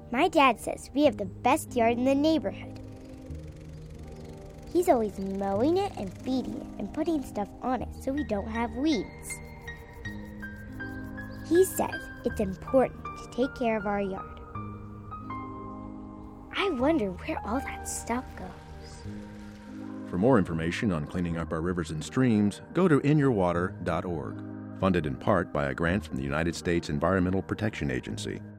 My dad says we have the best yard in the neighborhood. He's always mowing it and feeding it and putting stuff on it so we don't have weeds. He says it's important to take care of our yard. I wonder where all that stuff goes. For more information on cleaning up our rivers and streams, go to inyourwater.org. Funded in part by a grant from the United States Environmental Protection Agency.